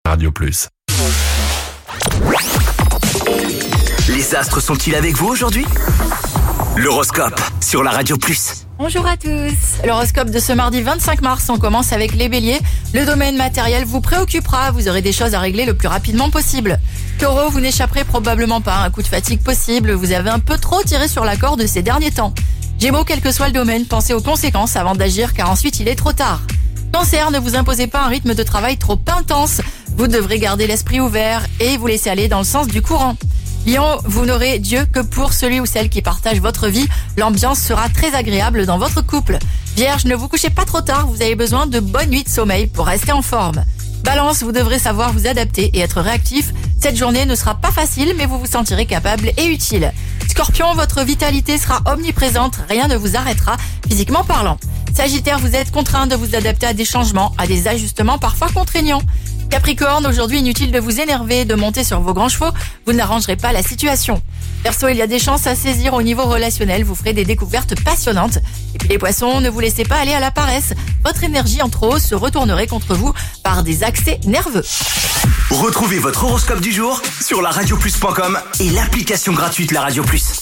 Radio Plus. Les astres sont-ils avec vous aujourd'hui ? L'horoscope sur la Radio Plus. Bonjour à tous. L'horoscope de ce mardi 25 mars, on commence avec les béliers. Le domaine matériel vous préoccupera, vous aurez des choses à régler le plus rapidement possible. Taureau, vous n'échapperez probablement pas à un coup de fatigue possible, vous avez un peu trop tiré sur la corde ces derniers temps. Gémeaux, quel que soit le domaine, pensez aux conséquences avant d'agir car ensuite il est trop tard. Cancer, ne vous imposez pas un rythme de travail trop intense, vous devrez garder l'esprit ouvert et vous laisser aller dans le sens du courant. Lion, vous n'aurez Dieu que pour celui ou celle qui partage votre vie. L'ambiance sera très agréable dans votre couple. Vierge, ne vous couchez pas trop tard, vous avez besoin de bonnes nuits de sommeil pour rester en forme. Balance, vous devrez savoir vous adapter et être réactif. Cette journée ne sera pas facile, mais vous vous sentirez capable et utile. Scorpion, votre vitalité sera omniprésente, rien ne vous arrêtera, physiquement parlant. Sagittaire, vous êtes contraint de vous adapter à des changements, à des ajustements parfois contraignants. Capricorne, aujourd'hui inutile de vous énerver, de monter sur vos grands chevaux, vous n'arrangerez pas la situation. Verseau, il y a des chances à saisir au niveau relationnel, vous ferez des découvertes passionnantes. Et puis les poissons, ne vous laissez pas aller à la paresse, votre énergie en trop se retournerait contre vous par des accès nerveux. Retrouvez votre horoscope du jour sur la radioplus.com et l'application gratuite La Radio Plus.